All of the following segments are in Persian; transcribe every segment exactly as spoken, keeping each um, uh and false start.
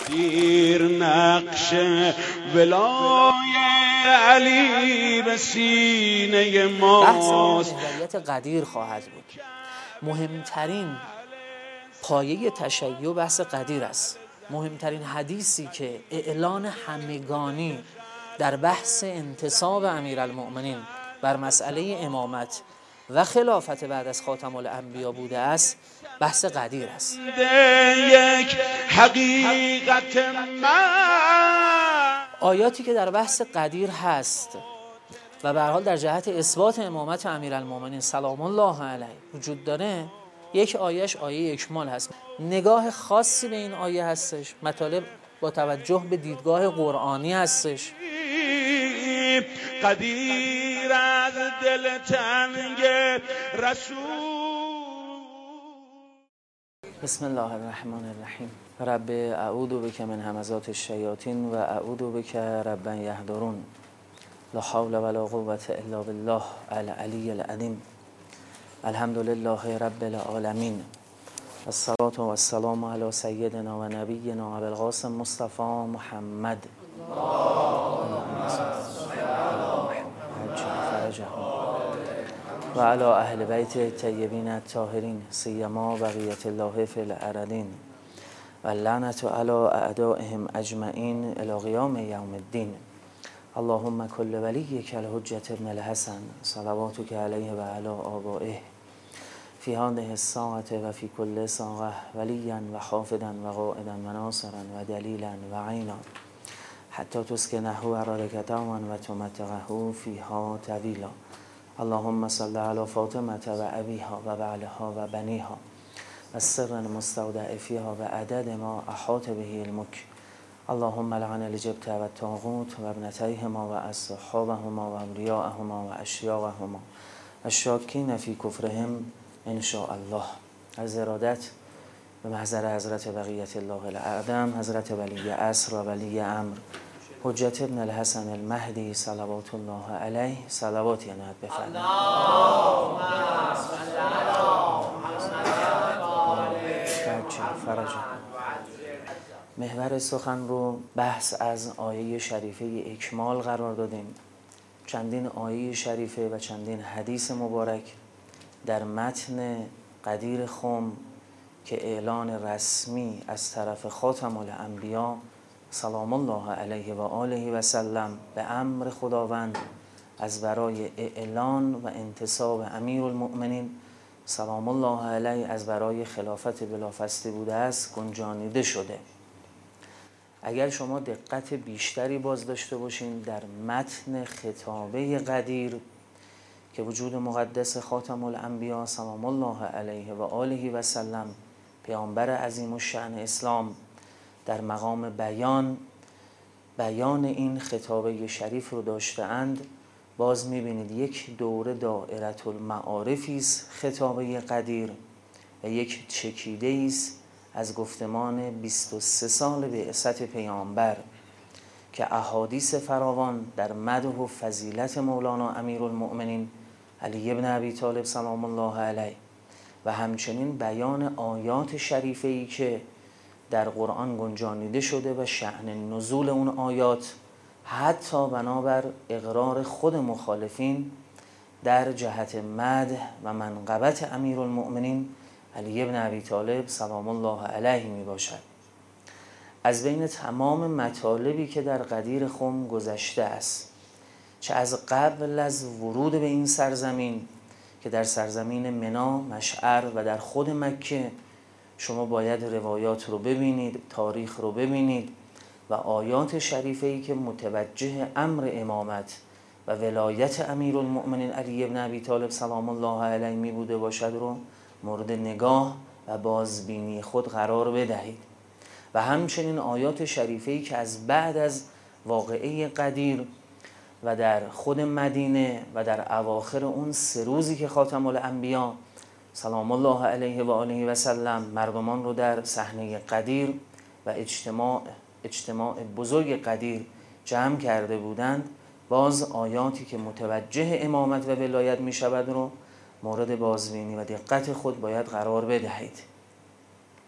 قدیر نقش ولای علی به سینه ماست. بحث محوریت قدیر خواهد بود. مهمترین پایه تشیع بحث قدیر است. مهمترین حدیثی که اعلان همگانی در بحث انتصاب امیرالمؤمنین بر مسئله امامت و خلافت بعد از خاتم الانبیا بوده است بحث قدیر است. یک حقیقت من آیاتی که در بحث قدیر هست و به هر حال در جهت اثبات امامت امیرالمؤمنین سلام الله علیه وجود داره، یک آیهش آیه اکمال هست. نگاه خاصی به این آیه هستش، مطالب با توجه به دیدگاه قرآنی هستش. قدیر از دل تنگ رسول. بسم الله الرحمن الرحیم. رب اعوذ بک من همزات الشیاطین و اعوذ بک رب یحضرون. لا حول ولا قوة الا بالله العلی العظیم. الحمد لله رب العالمین. الصلاة والسلام علی سیدنا و نبینا ابوالقاسم مصطفی محمد. و علی اهل بیت الطیبین الطاهرین سیما بقیة الله فی الارضین و اللعنة علی اعدائهم اجمعین الی قیام یوم الدین. اللهم کل ولیک الحجة ابن الحسن صلواتک علیه و علی آبائه فی هذه الساعة و فی کل ساعة ولیا و حافظا و قائدا و ناصرا و دلیلا و عینا حتی تسکنه ارادک دوما و تمتعه فیها طویلا. اللهم صل علی فاطمة و ابیها و بعلها و بنیها و السر المستودع فیها و عدد ما احاط به علمک. اللهم لعن الجبت و الطاغوت و ابنتیهما و اصحابهما و اولیاءهما و اشیاقهما الشاکین فی کفرهم ان شاء الله. از ارادت به محضر حضرت بقیت الله الاعظم حضرت ولی عصر و ولی امر حجت ابن الحسن المهدی صلوات الله علیه صلوات ینهد بفرمایید. اللهم صل علی فرج. محور سخن رو بحث از آیه شریفه اکمال قرار دادیم. چندین آیه شریفه و چندین حدیث مبارک در متن قدیر خم که اعلان رسمی از طرف خاتم الانبیا سلام الله علیه و آله و سلم به امر خداوند از برای اعلان و انتصاب امیرالمؤمنین سلام الله علیه از برای خلافت بلافاصله بوده است گنجانیده شده. اگر شما دقت بیشتری باز داشته باشین در متن خطابه قدیر که وجود مقدس خاتم الانبیا سلام الله علیه و آله و سلم پیامبر عظیم الشأن اسلام در مقام بیان بیان این خطابه شریف رو داشته اند، باز میبینید یک دوره دائره المعارفی است خطابه قدیر و یک چکیده است از گفتمان بیست و سه سال بعثت پیامبر که احادیث فراوان در مدح و فضیلت مولانا امیرالمؤمنین علی ابن ابی طالب سلام الله علیه و همچنین بیان آیات شریفه‌ای که در قرآن گنجانیده شده و شأن نزول اون آیات حتی بنابر اقرار خود مخالفین در جهت مدح و منقبت امیرالمؤمنین علی ابن ابی طالب سلام الله علیه می باشد. از بین تمام مطالبی که در قدیر خم گذشته است، چه از قبل از ورود به این سرزمین که در سرزمین منا، مشعر و در خود مکه شما باید روایات رو ببینید، تاریخ رو ببینید و آیات شریفه‌ای که متوجه امر امامت و ولایت امیرالمؤمنین علی ابن ابی طالب سلام الله علیه می بوده باشد رو مورد نگاه و بازبینی خود قرار بدهید و همچنین آیات شریفه‌ای که از بعد از واقعه قدیر و در خود مدینه و در اواخر اون سه روزی که خاتم الانبیا سلام الله علیه و آله و سلم مردمان رو در صحنه قدیر و اجتماع اجتماع بزرگ قدیر جمع کرده بودند، باز آیاتی که متوجه امامت و ولایت می شود رو مورد بازبینی و دقت خود باید قرار بدهید.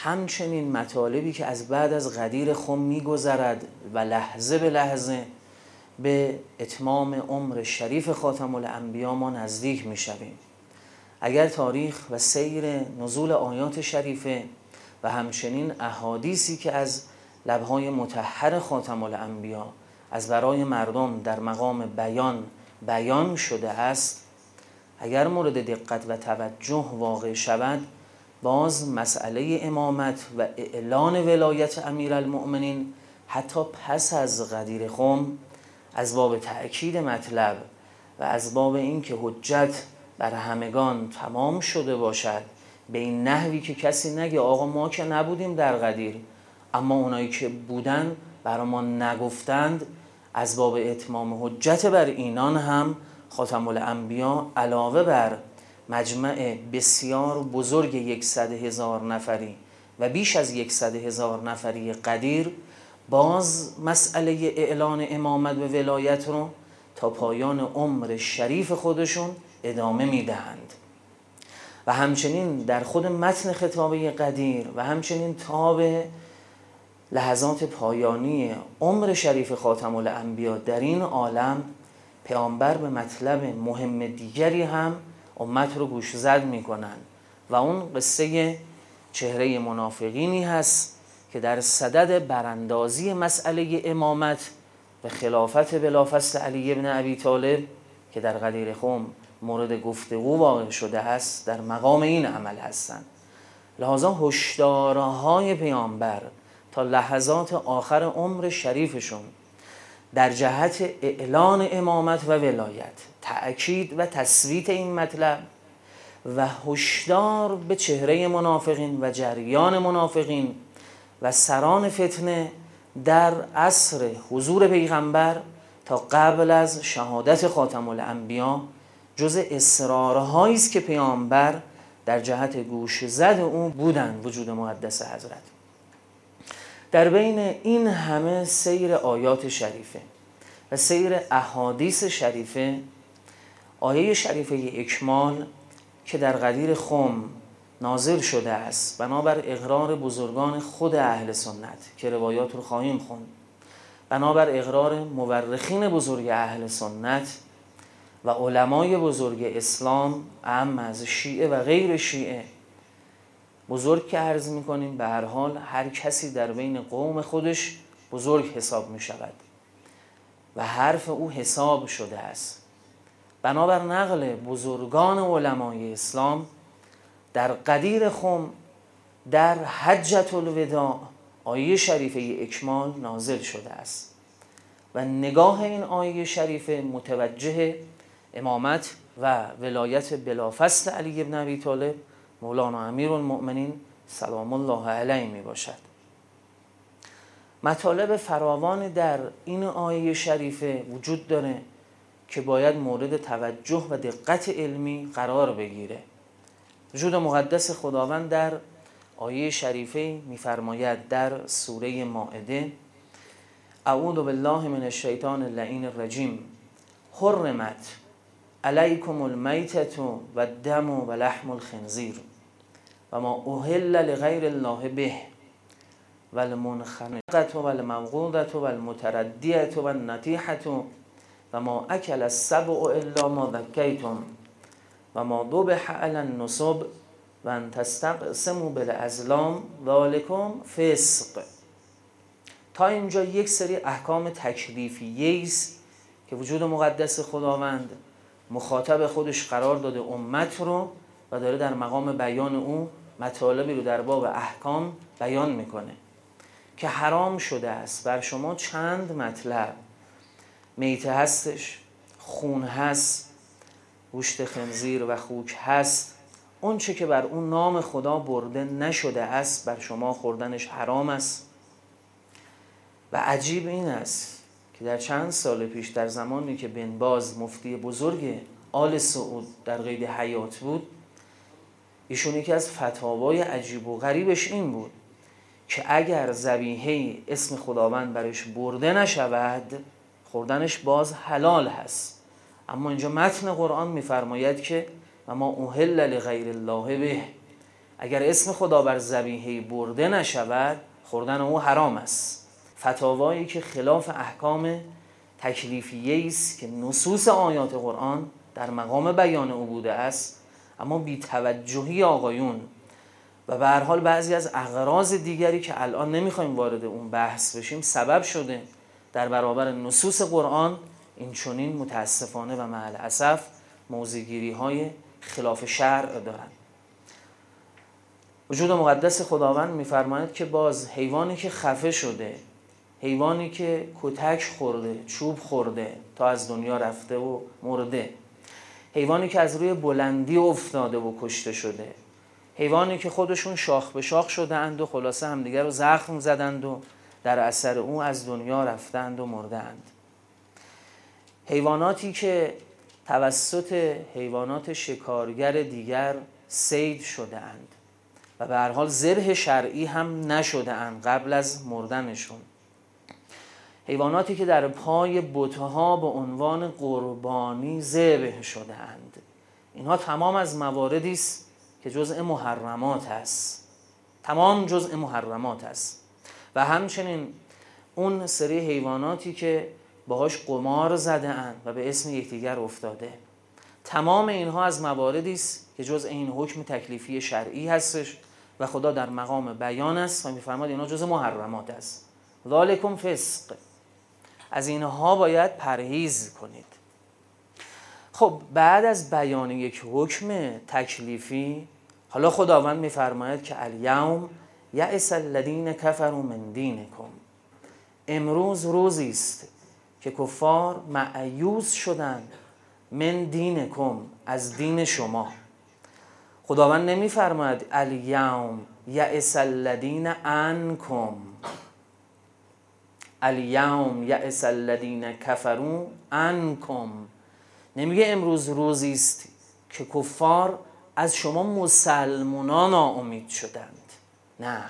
همچنین مطالبی که از بعد از غدیر خم میگذرد و لحظه به لحظه به اتمام عمر شریف خاتم الانبیا ما نزدیک میشویم. اگر تاریخ و سیر نزول آیات شریفه و همچنین احادیثی که از لبهای مطهر خاتم الانبیا از برای مردم در مقام بیان بیان شده است، اگر مورد دقت و توجه واقع شود، باز مسئله امامت و اعلان ولایت امیرالمؤمنین حتی پس از غدیر خم از باب تأکید مطلب و از باب این که حجت بر همگان تمام شده باشد، به این نحوی که کسی نگه آقا ما که نبودیم در غدیر، اما اونایی که بودن برای ما نگفتند، از باب اتمام حجت بر اینان هم خاتم الانبیا علاوه بر مجمع بسیار بزرگ یکصد هزار نفری و بیش از یکصد هزار نفری غدیر، باز مسئله اعلان امامت و ولایت رو تا پایان عمر شریف خودشون ادامه میدهند. و همچنین در خود متن خطابه غدیر و همچنین تا به لحظات پایانی عمر شریف خاتم الانبیا در این عالم، پیامبر به مطلب مهم دیگری هم امت رو گوش زد میکنن و اون قصه چهره منافقینی هست که در صدد براندازی مسئله امامت و خلافت بلافصل علی ابن ابی طالب که در غدیر خم مورد گفتگو واقع شده است، در مقام این عمل هستند. لذا هشدارهای پیامبر تا لحظات آخر عمر شریفشون در جهت اعلان امامت و ولایت، تأکید و تثبیت این مطلب و هشدار به چهره منافقین و جریان منافقین و سران فتنه در عصر حضور پیغمبر تا قبل از شهادت خاتم الانبیا، جز اصرارهایی است که پیامبر در جهت گوش زد او بودند وجود مقدس حضرت. در بین این همه سیر آیات شریفه و سیر احادیث شریفه، آیه شریفه اکمال که در غدیر خم نازل شده است بنابر اقرار بزرگان خود اهل سنت که روایات رو خواهیم خوند، بنابر اقرار مورخین بزرگ اهل سنت و علمای بزرگ اسلام، اعم از شیعه و غیر شیعه، بزرگ که عرض میکنیم به هر حال هر کسی در بین قوم خودش بزرگ حساب میشود و حرف او حساب شده است. بنابر نقل بزرگان علمای اسلام در غدیر خم در حجة الوداع آیه شریفه اکمال نازل شده است و نگاه این آیه شریفه متوجه امامت و ولایت بلافصل علی ابن ابی طالب مولانا امیرالمؤمنین سلام الله علیه می باشد. مطالب فراوان در این آیه شریفه وجود داره که باید مورد توجه و دقت علمی قرار بگیره. وجود مقدس خداوند در آیه شریفه می‌فرماید در سوره مائده: اعوذ بالله من الشیطان اللعین الرجیم حرمت علیکم المیتة و الدم و لحم الخنزیر و ما اهل لغیر الله به و المنخنقة و الموقوذة و المتردیة و النطیحة و ما اکل السبع الا ما ذکیتم و ما ذبح علی النصب و ان تستقسموا بالازلام ذلکم فسق. تا اینجا یک سری احکام تکلیفیه است که وجود مقدس خداوند مخاطب خودش قرار داده امت رو و داره در مقام بیان او مطالبی رو در باب احکام بیان میکنه که حرام شده است بر شما چند مطلب: میته هستش، خون هست، گوشت خنزیر و خوک هست. اون چه که بر اون نام خدا برده نشده است بر شما خوردنش حرام است. و عجیب این است که در چند سال پیش در زمانی که بن باز مفتی بزرگ آل سعود در قید حیات بود، ایشون یکی از فتاوای عجیب و غریبش این بود که اگر ذبیحه اسم خداوند برش برده نشود خوردنش باز حلال هست. اما اینجا متن قرآن میفرماید که و ما اهل لغیر الله به، اگر اسم خدا بر ذبیحه برده نشود خوردن او حرام است. فتاوایی که خلاف احکام تکلیفیه است که نصوص آیات قرآن در مقام بیان او بوده است، اما بی توجهی آقایون و به هر حال بعضی از اغراض دیگری که الان نمیخوایم وارد اون بحث بشیم سبب شده در برابر نصوص قرآن این چنین متاسفانه و مع الاسف موضع‌گیری های خلاف شرع دارند. وجود مقدس خداوند میفرماید که باز حیوانی که خفه شده، حیوانی که کتک خورده، چوب خورده تا از دنیا رفته و مرده، حیوانی که از روی بلندی افتاده و کشته شده، حیوانی که خودشون شاخ به شاخ شده اند و خلاصه همدیگر رو زخم زدند و در اثر او از دنیا رفتند و مردند، حیواناتی که توسط حیوانات شکارگر دیگر صید شده اند و به هر حال ذبح شرعی هم نشده اند قبل از مردنشون، حیواناتی که در پای بت‌ها به عنوان قربانی ذبح شده اند، اینها تمام از مواردی است که جزء محرمات است، تمام جزء محرمات است. و همچنین اون سری حیواناتی که باهاش قمار زده اند و به اسم یکدیگر افتاده، تمام اینها از مواردی است که جزء این حکم تکلیفی شرعی هستش و خدا در مقام بیان است و می‌فرماید اینا جزء محرمات است. ذالکم فسق، از اینها باید پرهیز کنید. خب بعد از بیان یک حکم تکلیفی، حالا خداوند می‌فرماید که الیوم یئس الذین کفروا من دینکم، امروز روزی است که کفار مایوس شدند من دینکم، از دین شما. خداوند نمی‌فرماید الیوم یئس الذین عنکم، الیوم یئس الذین کفروا عنکم، نمیگه امروز روزی است که کفار از شما مسلمانان ناامید شدند، نه،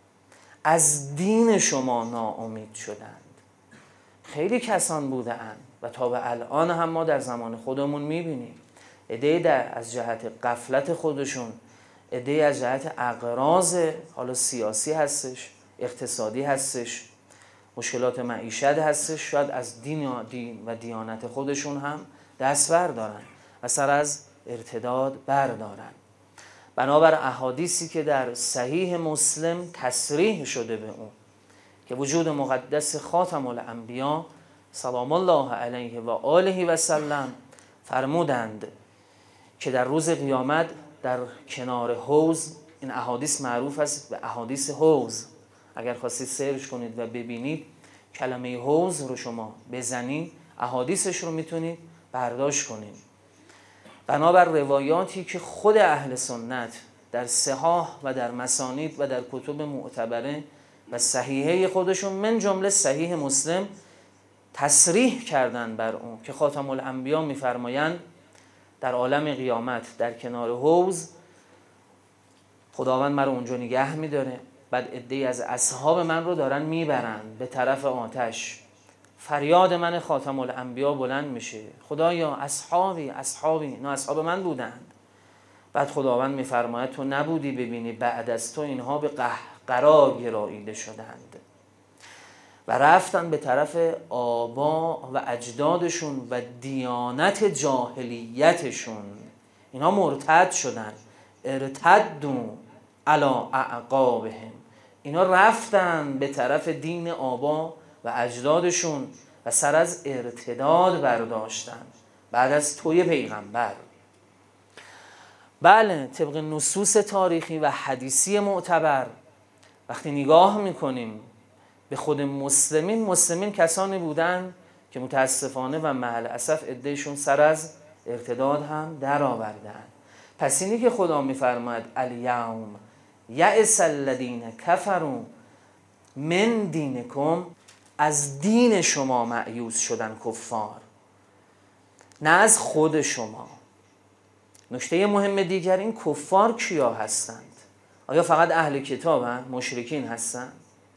از دین شما ناامید شدند. خیلی کسان بودند و تا به الان هم ما در زمان خودمون میبینیم عده‌ای از جهت غفلت خودشون، عده‌ای از جهت اغراض حالا سیاسی هستش، اقتصادی هستش، مشکلات معیشت هستش، شاید از دین و دیانت خودشون هم دست بردارن و سر از ارتداد بردارن. بنابر احادیثی که در صحیح مسلم تصریح شده به اون که وجود مقدس خاتم الانبیا سلام الله علیه و آله و سلم فرمودند که در روز قیامت در کنار حوض، این احادیث معروف است به احادیث حوض، اگر خواستید سرچ کنید و ببینید کلمه حوض رو شما بزنید احادیثش رو میتونید برداشت کنید. بنابر روایاتی که خود اهل سنت در صحاح و در مسانید و در کتب معتبره و صحیحه خودشون من جمله صحیح مسلم تصریح کردن بر اون که خاتم الانبیا میفرمایند در عالم قیامت در کنار حوض خداوند من رو اونجا نگه میداره، بعد عده‌ای از اصحاب من رو دارن میبرن به طرف آتش، فریاد من خاتم الانبیا بلند میشه، خدایا اصحابی اصحابی، اینا اصحاب من بودند. بعد خداوند میفرماید تو نبودی ببینی بعد از تو اینها به قهقرا گراییده شدند و رفتن به طرف آبا و اجدادشون و دیانت جاهلیتشون، اینا مرتد شدن، ارتدوا علی اعقابهم، اینا رفتن به طرف دین آبا و اجدادشون و سر از ارتداد برداشتن بعد از توی پیغمبر. بله، طبق نصوص تاریخی و حدیثی معتبر وقتی نگاه میکنیم به خود مسلمین، مسلمین کسانی بودن که متاسفانه و مع الاسف عدهشون سر از ارتداد هم در آوردن. پس اینی که خدا میفرماید الیوم یئس الذین کفروا من دینکم، از دین شما مایوس شدن کفار، نه از خود شما. نکته مهم دیگر، این کفار کیا هستند؟ آیا فقط اهل کتابن؟ مشرکین هستند؟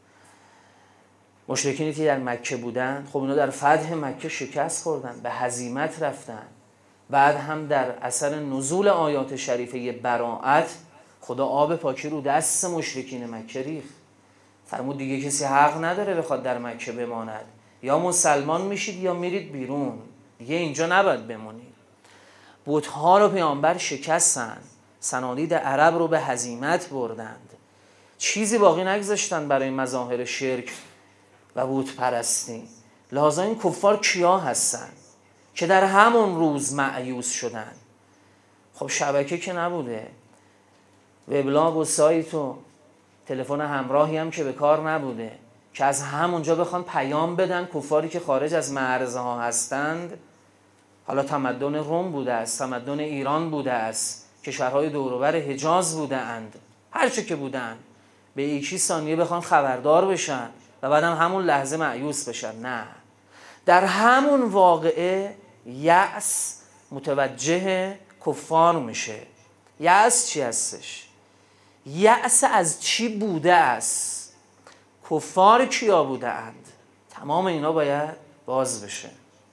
مشرکینی که در مکه بودن، خب اینا در فتح مکه شکست خوردن، به هزیمت رفتن، بعد هم در اثر نزول آیات شریفه براءت خدا آب پاکی رو دست مشرکین مکه ریخت، فرمود دیگه کسی حق نداره بخواد در مکه بماند، یا مسلمان میشید یا میرید بیرون، دیگه اینجا نباید بمونید. بت‌ها رو پیامبر شکستن، صنادید عرب رو به هزیمت بردند، چیزی باقی نگذاشتن برای مظاهر شرک و بت پرستی. لذا این کفار کیا هستن که در همون روز مأیوس شدن؟ خب شبکه که نبوده، وبلاگ و سایت و تلفن همراهی هم که به کار نبوده که از همونجا بخوان پیام بدن کفاری که خارج از مرزها هستند. حالا تمدن روم بوده است، تمدن ایران بوده است، کشورهای دور و بر حجاز بوده اند، هر چه که بودن، به یکی ثانیه بخوان خبردار بشن و بعدم همون لحظه مأیوس بشن. نه، در همون واقعه یأس متوجه کفار میشه. یأس چی هستش؟ یأس از چی بوده است؟ کفار کیا بوده اند؟ تمام اینا باید باز بشه.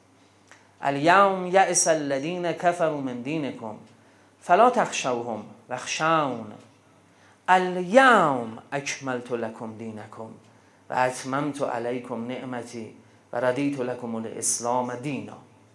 الیوم یأس الذین کفروا من دینکم فلا تخشوهم واخشون الیوم اکملت لکم دینکم و اتممت علیکم نعمتی و رضیت لکم الاسلام دینا.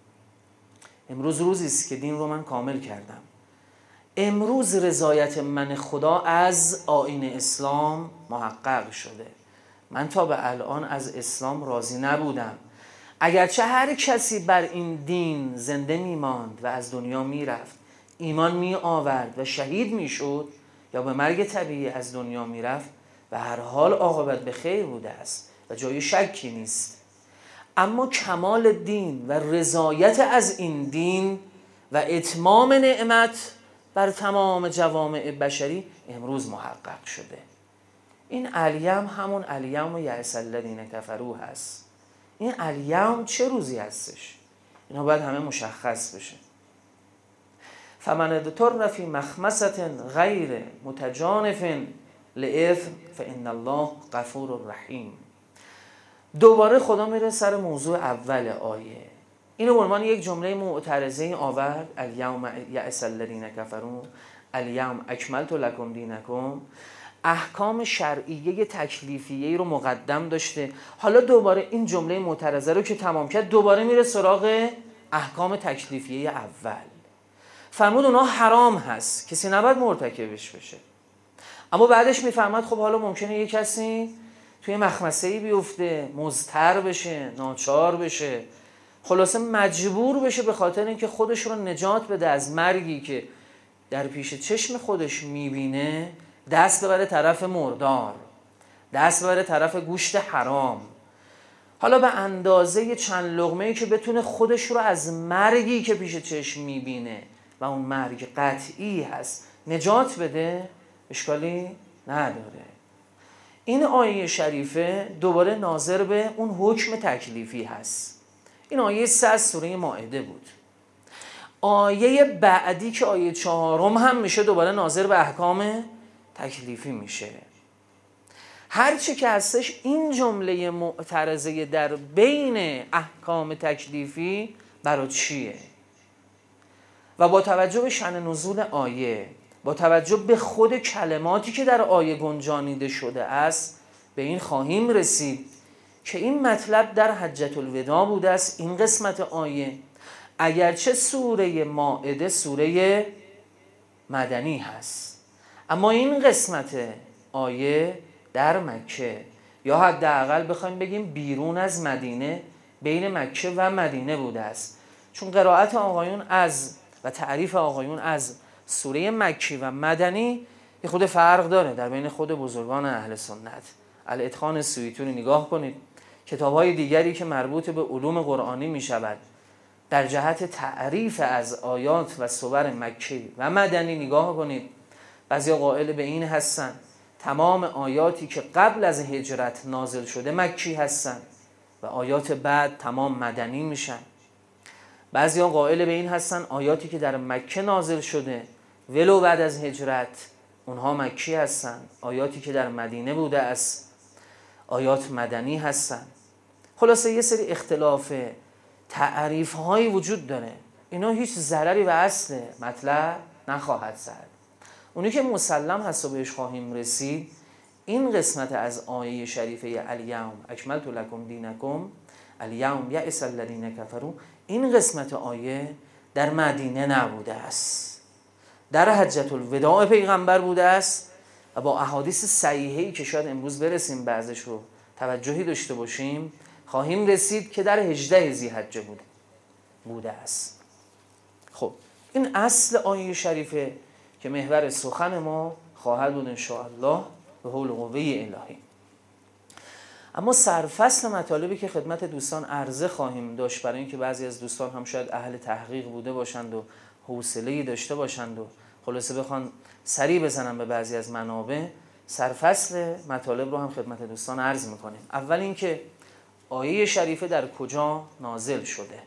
امروز روزی است که دین رو من کامل کردم. امروز رضایت من خدا از آیین اسلام محقق شده. من تا به الان از اسلام راضی نبودم، اگرچه هر کسی بر این دین زنده میماند و از دنیا میرفت، ایمان می آورد و شهید میشد یا به مرگ طبیعی از دنیا میرفت، و هر حال عاقبت به خیر بوده است و جای شکی نیست. اما کمال دین و رضایت از این دین و اتمام نعمت بر تمام جوامع بشری امروز محقق شده. این الیوم همون الیوم یأس الذین کفروا هست. این الیوم چه روزی هستش؟ اینا باید همه مشخص بشه. فمن اضطر فی مخمصة غیر متجانف لإثم فإن الله غفور رحیم. دوباره خدا میره سر موضوع اول آیه. اینو به عنوان یک جمله معترضه آورد، الیوم یأس الذین کفروا الیوم اکملت لکم دینکم. احکام شرعیه تکلیفیه رو مقدم داشته، حالا دوباره این جمله معترضه رو که تمام کرد دوباره میره سراغ احکام تکلیفیه اول. فرمود اونها حرام هست، کسی نباید مرتکبش بشه. اما بعدش میفرماد خب حالا ممکنه یک کسی توی مخمسه‌ای بیفته، مضطر بشه، ناچار بشه، خلاصه مجبور بشه به خاطر اینکه خودش رو نجات بده از مرگی که در پیش چشم خودش میبینه، دست ببره طرف مردار، دست ببره طرف گوشت حرام، حالا به اندازه چند لقمه‌ای که بتونه خودش رو از مرگی که پیش چشم میبینه و اون مرگ قطعی هست نجات بده، اشکالی نداره. این آیه شریفه دوباره ناظر به اون حکم تکلیفی هست. این آیه سه از سوره مائده بود. آیه بعدی که آیه چهارم هم میشه دوباره ناظر به احکام تکلیفی میشه. هرچی که هستش این جمله معترضه در بین احکام تکلیفی برای چیه؟ و با توجه به شأن نزول آیه، با توجه به خود کلماتی که در آیه گنجانیده شده است، به این خواهیم رسید که این مطلب در حجة الوداع بوده است. این قسمت آیه اگرچه سوره مائده سوره مدنی هست، اما این قسمت آیه در مکه، یا حداقل بخوایم بگیم بیرون از مدینه، بین مکه و مدینه بوده است. چون قرائت آقایون از و تعریف آقایون از سوره مکی و مدنی یه خود فرق داره در بین خود بزرگان اهل سنت. الاتقان سیوطی رو نگاه کنید، کتاب‌های دیگری که مربوط به علوم قرآنی می شود در جهت تعریف از آیات و سور مکی و مدنی نگاه کنید. بعضیا قائل به این هستن تمام آیاتی که قبل از هجرت نازل شده مکی هستن و آیات بعد تمام مدنی میشن. بعضیا قائل به این هستن آیاتی که در مکه نازل شده ولو بعد از هجرت اونها مکی هستن، آیاتی که در مدینه بوده است آیات مدنی هستن. خلاصه یه سری اختلاف تعریف هایی وجود داره. اینا هیچ ضرری به اصل مطلب نخواهد زد. اونی که مسلم هست و بهش خواهیم رسید، این قسمت از آیه شریفه الیوم اکملت لکم دینکم الیوم یئس الذین کفروا، این قسمت آیه در مدینه نبوده است، در حجة الوداع پیغمبر بوده است و با احادیث صحیحه‌ای که شاید امروز برسیم بعضش رو توجهی داشته باشیم خواهیم رسید که در هجده ذی‌حجه بوده بوده است. خب این اصل آیه شریفه که محور سخن ما خواهد بود ان شاء الله به حول و قوه الهی. اما سرفصل مطالبی که خدمت دوستان عرضه خواهیم داشت، برای اینکه بعضی از دوستان هم شاید اهل تحقیق بوده باشند و حوصله‌ای داشته باشند و خلاصه بخوان سری بزنن به بعضی از منابع، سرفصل مطالب رو هم خدمت دوستان عرض میکنیم. اول اینکه آیه شریفه در کجا نازل شده؟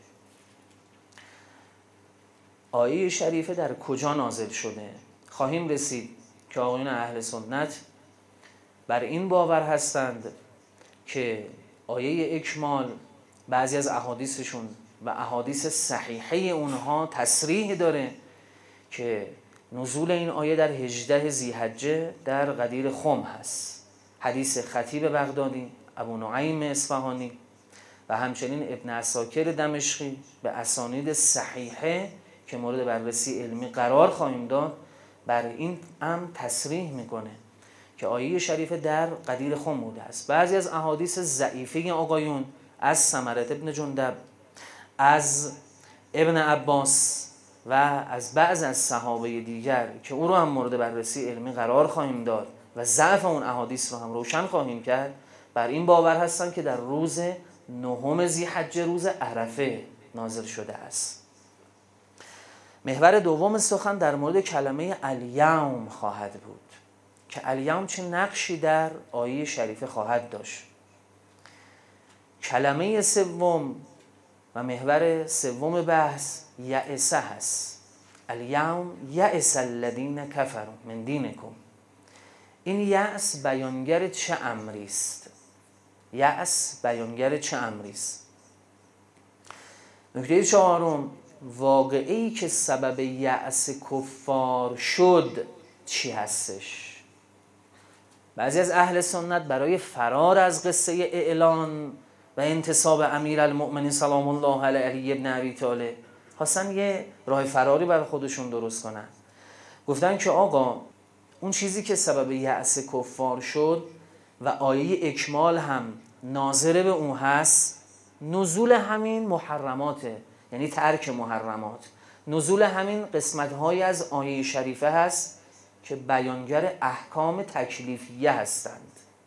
آیه شریفه در کجا نازل شده؟ خواهیم رسید که آقایون اهل سنت بر این باور هستند که آیه اکمال بعضی از احادیثشون و احادیث صحیحه اونها تصریح داره که نزول این آیه در هجده ذی‌حجه در غدیر خم هست. حدیث خطیب بغدادی، ابو نعیم اصفهانی و همچنین ابن عساکر دمشقی به اسانید صحیحه که مورد بررسی علمی قرار خواهیم داد بر این امر تصریح میکنه که آیه شریفه در غدیر خم بوده است. بعضی از احادیث ضعیفه آقایون از ثمرة ابن جندب، از ابن عباس و از بعض از صحابه دیگر که او رو هم مورد بررسی علمی قرار خواهیم داد و ضعف اون احادیث رو هم روشن خواهیم کرد، بر این باور هستن که در روز نهم ذی‌حجه، روز عرفه نازل شده است. محور دوم سخن در مورد کلمه الیوم خواهد بود که الیوم چه نقشی در آیه شریفه خواهد داشت. کلمه سوم و محور سوم بحث یأس هست. الیوم یأس الذین کفروا من دینکم. این یأس بیانگر چه امری است؟ یأس بیانگر چه امری است؟ نکته چهارم، واقعه‌ای که سبب یأس کفار شد چی هستش؟ بعضی از اهل سنت برای فرار از قصه اعلان و انتصاب امیرالمؤمنین سلام الله علیه علی ابن ابی طالب خواستن یه راه فراری برای خودشون درست کنن. گفتن که آقا اون چیزی که سبب یأس کفار شد و آیه اکمال هم ناظر به اون هست، نزول همین محرماته، یعنی ترک محرمات، نزول همین قسمت‌های از آیه شریفه هست که بیانگر احکام تکلیفیه هستند.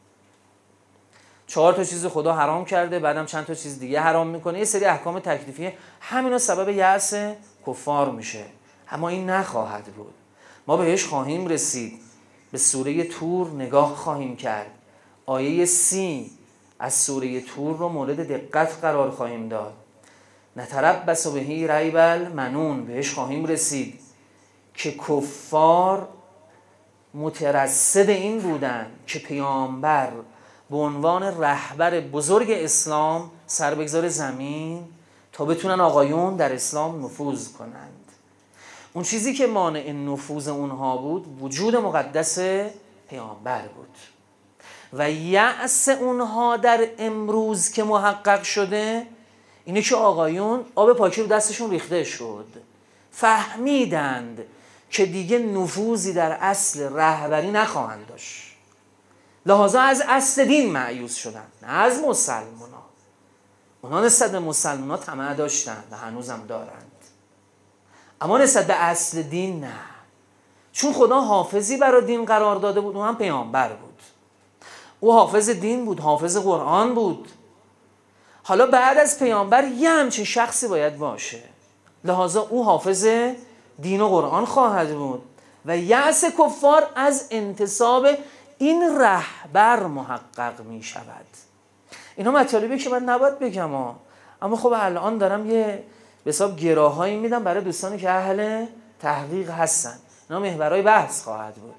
چهار تا چیز خدا حرام کرده، بعدم چند تا چیز دیگه حرام میکنه، یه سری احکام تکلیفیه، همینا سبب یأس کفار میشه. اما این نخواهد بود، ما بهش خواهیم رسید. به سوره تور نگاه خواهیم کرد، آیه سی از سوره تور رو مورد دقت قرار خواهیم داد. نتربص به ریب المنون، بهش خواهیم رسید که کفار مترصد این بودن که پیامبر به عنوان رهبر بزرگ اسلام سر بگذاره زمین تا بتونن آقایون در اسلام نفوذ کنند. اون چیزی که مانع نفوذ اونها بود وجود مقدس پیامبر بود و یأس اونها در امروز که محقق شده اینه که آقایون آب پاکی رو دستشون ریخته شد، فهمیدند که دیگه نفوذی در اصل رهبری نخواهند داشت، لحاظا از اصل دین مایوس شدن، نه از مسلمان ها. اونا نسبت به مسلمان ها طمع داشتن و هنوزم دارند، اما نسبت به اصل دین نه، چون خدا حافظی برای دین قرار داده بود، اون هم پیامبر بود، او حافظ دین بود، حافظ قرآن بود. حالا بعد از پیامبر یه همچین شخصی باید باشه، لحاظا او حافظ دین و قرآن خواهد بود و یأس کفار از انتصاب این رهبر محقق می شود. اینا مطالبی که من نباید بگم ها. اما خب الان دارم یه به حساب گراهایی میدم برای دوستانی که اهل تحقیق هستن. اینا محورهای بحث خواهد بود.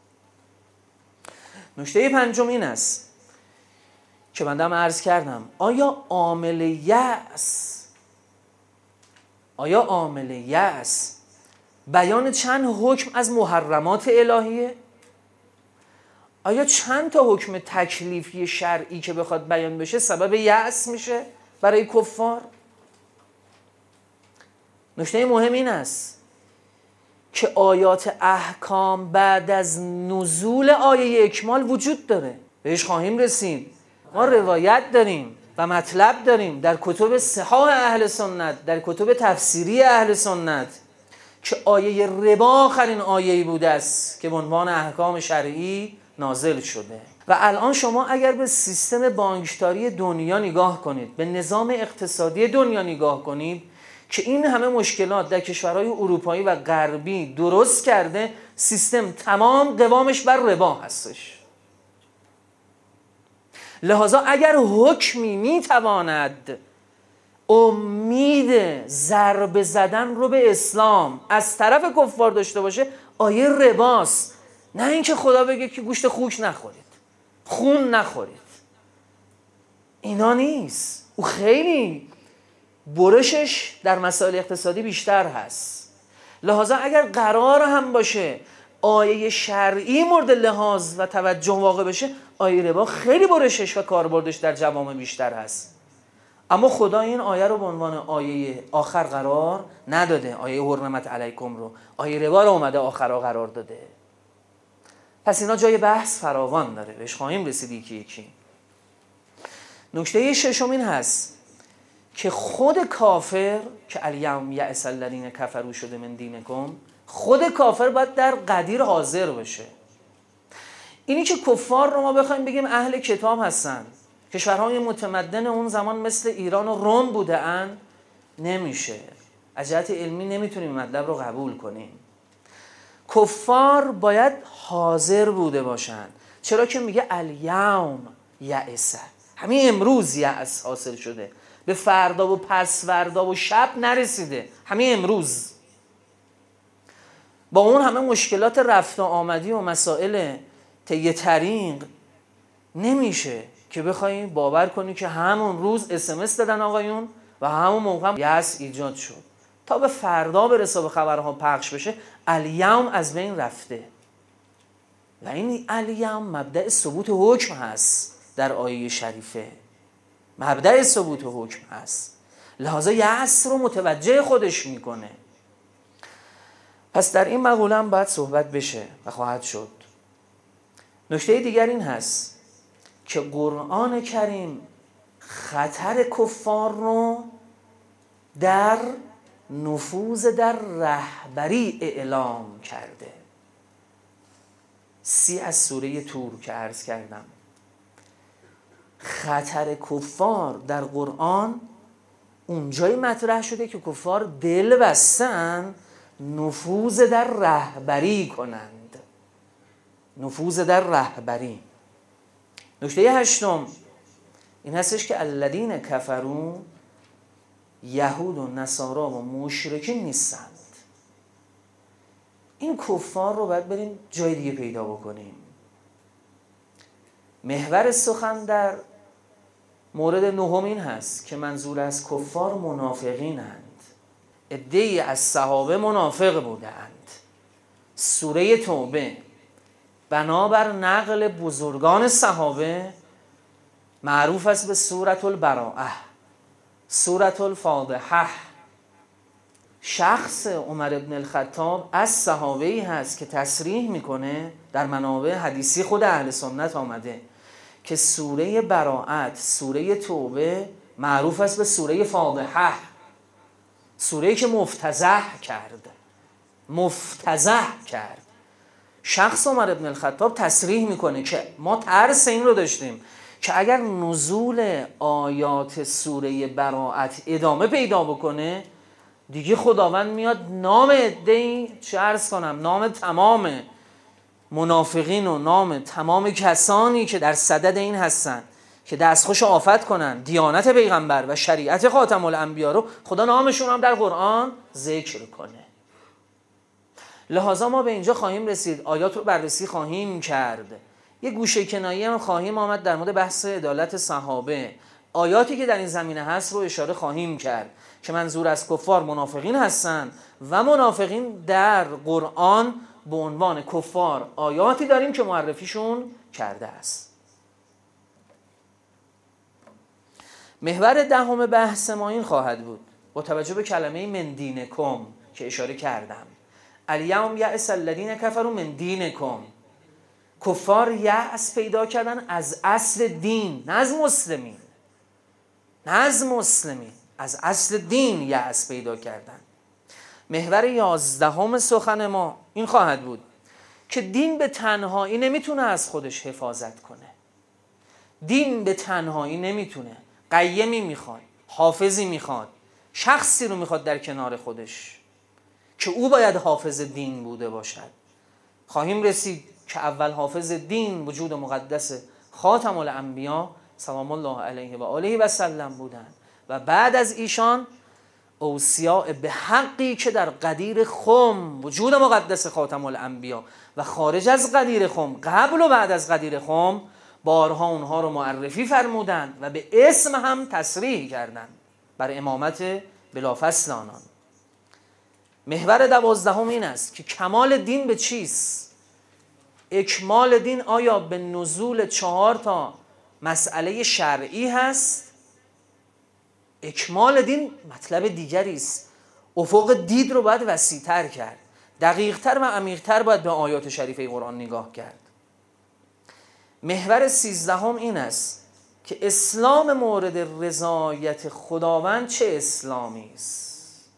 نکته پنجم این است که من دارم عرض کردم، آیا عامل یأس آیا عامل یأس بیان چند حکم از محرمات الهیه؟ آیا چند تا حکم تکلیفی شرعی که بخواد بیان بشه سبب یأس میشه برای کفار؟ نکته مهم این است که آیات احکام بعد از نزول آیه اکمال وجود داره، بهش خواهیم رسید. ما روایت داریم و مطلب داریم در کتب صحاح اهل سنت، در کتب تفسیری اهل سنت که آیه ربا آخرین آیه‌ای بوده است که به عنوان احکام شرعی نازل شده. و الان شما اگر به سیستم بانکداری دنیا نگاه کنید، به نظام اقتصادی دنیا نگاه کنید که این همه مشکلات در کشورهای اروپایی و غربی درست کرده، سیستم تمام قوامش بر ربا هستش. لذا اگر حکمی میتواند امید ضربه زدن رو به اسلام از طرف کفار داشته باشه، آیه رباست. نه اینکه خدا بگه که گوشت خوک نخورید، خون نخورید. اینا نیست. او خیلی برشش در مسائل اقتصادی بیشتر هست. لذا اگر قرار هم باشه آیه شرعی مورد لحاظ و توجه واقع بشه، آیه ربا خیلی برشش و کاربردش در جوامع بیشتر هست. اما خدا این آیه رو به عنوان آیه آخر قرار نداده. آیه حرمت علیکم رو، آیه ربا رو اومده آخرها قرار داده. پس اینا جای بحث فراوان داره، بهش خواهیم رسید یکی یکی. نکته ششم این هست که خود کافر که الیوم یأس الذین کفروا شده من دینکم، خود کافر باید در قدیر حاضر بشه. اینی که کفار رو ما بخوایم بگیم اهل کتاب هستن، کشورهای متمدن اون زمان مثل ایران و روم بوده ان، نمیشه. از جهت علمی نمیتونیم مطلب رو قبول کنیم. کفار باید حاضر بوده باشن. چرا که میگه الیوم یأس، همین امروز یأس حاصل شده، به فردا و پس فردا و شب نرسیده، همین امروز. با اون همه مشکلات رفت و آمدی و مسائل طی طریق نمیشه که بخوایی باور کنی که همون روز اس ام اس دادن آقایون و همون موقع یأس ایجاد شد. تا به فردا برسه به خبرها پخش بشه، الیوم از بین رفته. و این الیوم مبدأ ثبوت حکم هست در آیه شریفه، مبدأ ثبوت حکم هست. لحاظا یأس رو متوجه خودش میکنه. پس در این مقوله هم باید صحبت بشه و خواهد شد. نکته دیگر این هست که قرآن کریم خطر کفار رو در نفوذ در رهبری اعلام کرده. سی از سوره طور که عرض کردم، خطر کفار در قرآن اونجایی مطرح شده که کفار دل بستن نفوذ در رهبری کنند. نفوذ در رهبری. نکته هشتم این هستش که الذین کفروا، یهود و نصارا و مشرکین نیستند. این کفار رو باید بریم جای دیگه پیدا بکنیم. محور سخن در مورد نهم این هست که منظور از کفار منافقینند. عده‌ای از صحابه منافق بودند. سوره توبه بنابر نقل بزرگان صحابه معروف است به سورة البراءه، سورة الفاضحه. شخص عمر ابن الخطاب از صحابه‌ای هست که تصریح میکنه، در منابع حدیثی خود اهل سنت آمده که سوره براءت، سوره توبه معروف است به سوره فاضحه، سوره‌ای که مفتضح کرد، مفتضح کرد. شخص عمر ابن الخطاب تصریح میکنه که ما ترس این رو داشتیم که اگر نزول آیات سوره براءت ادامه پیدا بکنه، دیگه خداوند میاد نام عده‌ای چه عرض کنم، نام تمام منافقین و نام تمام کسانی که در صدد این هستن که دستخوش آفت کنن دیانت پیغمبر و شریعت خاتم الانبیا رو، خدا نامشون هم در قرآن ذکر کنه. لحاظا ما به اینجا خواهیم رسید، آیات رو بررسی خواهیم کرد. یه گوشه کنایه هم خواهیم آمد در مورد بحث عدالت صحابه. آیاتی که در این زمینه هست رو اشاره خواهیم کرد که منظور از کفار منافقین هستن و منافقین در قرآن به عنوان کفار آیاتی داریم که معرفیشون کرده است. محور دهم بحث ما این خواهد بود با توجه به کلمه من دینکم که اشاره کردم. الیوم یأس الذین کفروا من دینکم. کفار یأس پیدا کردن از اصل دین، نه از مسلمین، نه از مسلمین، از اصل دین یأس پیدا کردن. محور یازدهم سخن ما این خواهد بود که دین به تنهایی نمیتونه از خودش حفاظت کنه. دین به تنهایی نمیتونه. قیمی میخواد، حافظی میخواد، شخصی رو میخواد در کنار خودش که او باید حافظ دین بوده باشد. خواهیم رسید که اول حافظ دین وجود مقدس خاتم الانبیا سلام الله علیه و آله و سلم بودند و بعد از ایشان اوصیاء به حقی که در قدیر خم وجود مقدس خاتم الانبیا و خارج از قدیر خم قبل و بعد از قدیر خم بارها اونها رو معرفی فرمودند و به اسم هم تصریح کردند بر امامت بلافصل آنان. محور دوازدهم این است که کمال دین به چیست؟ اکمال دین آیا به نزول چهار تا مسئله شرعی هست؟ اکمال دین مطلب دیگری است. افق دید رو باید وسیع‌تر کرد، دقیق‌تر و عمیق‌تر باید به آیات شریفه قرآن نگاه کرد. محور سیزدهم این است که اسلام مورد رضایت خداوند چه اسلامی است؟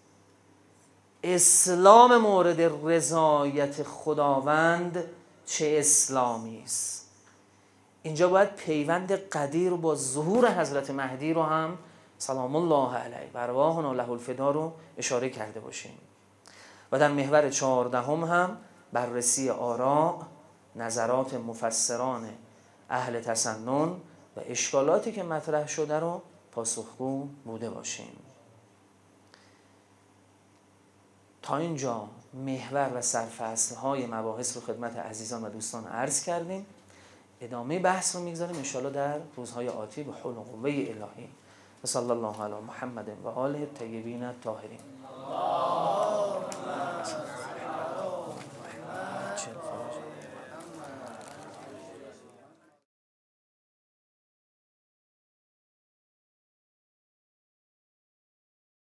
اسلام مورد رضایت خداوند چه اسلامی است؟ اینجا باید پیوند قدیر با ظهور حضرت مهدی رو هم سلام الله علیه و ارواحنا له الفدا رو اشاره کرده باشیم. و در محور چهاردهم هم بررسی آراء، نظرات مفسران اهل تسنن و اشکالاتی که مطرح شده رو پاسخگو بوده باشیم. تا اینجا محور و سرفصل‌های مباحث رو خدمت عزیزان و دوستان عرض کردیم. ادامه بحث رو میگذاریم ان شاءالله در روزهای آتی به حول و قوه الهی. و صلی الله علی محمد و آله الطیبین الطاهرین.